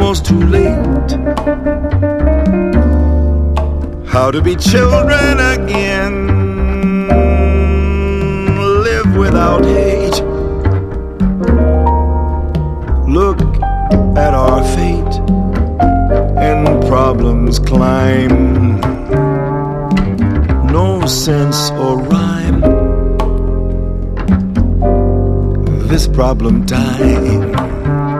almost too late. How to be children again, live without hate. Look at our fate, and problems climb. No sense or rhyme, this problem time.